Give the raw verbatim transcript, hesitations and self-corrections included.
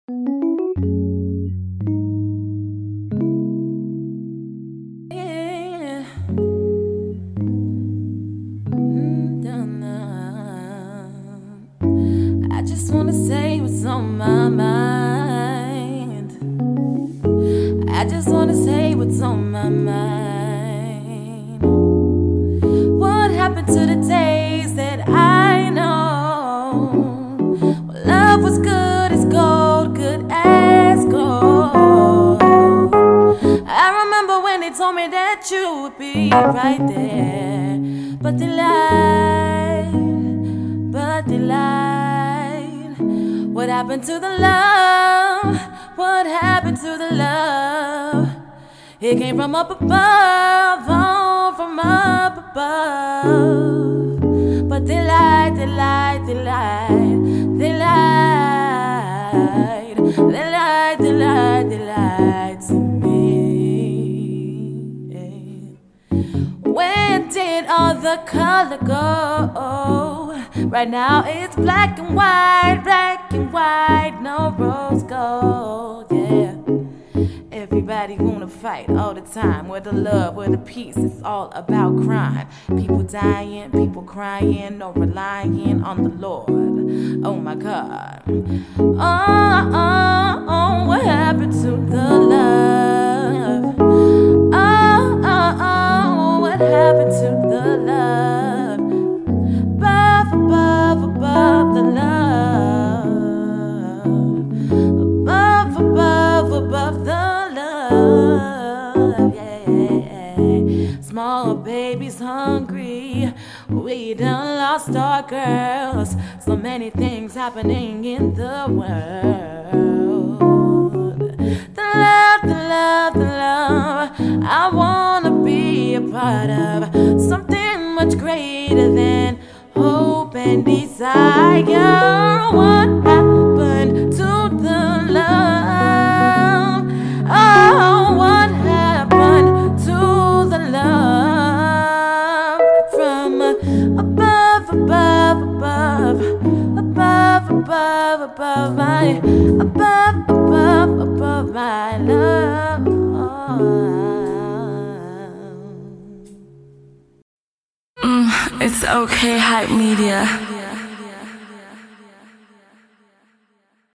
I just wanna say what's on my mind. I just wanna say what's on my mind. What happened to the days that I know? Well, love was good as gold, good as gold. I remember when they told me that you would be right there, but they lied, but they lied. What happened to the love? What happened to the love? It came from up above, oh, from up above. But they lied, they lied, they lied, they lied, they lied, they lied, they lied to me. Where did all the color go? Right now it's black and white, black and white, no rose gold, yeah. Everybody wanna fight all the time. Where the love, where the peace, it's all about crime. People dying, people crying, no relying on the Lord. Oh my God. Oh, oh, oh, what happened to the love? Oh, oh, oh, what happened to the love? Above, above, above the love. Above, above, above the love, yeah. Small babies hungry, we done lost our girls. So many things happening in the world. The love, the love, the love I wanna be a part of. Something much greater than hope and desire. What happened to the love? Oh, what happened to the love? From above, above, above, above, above, above my, above, above, above my love. Mm, it's okay, Hype Media.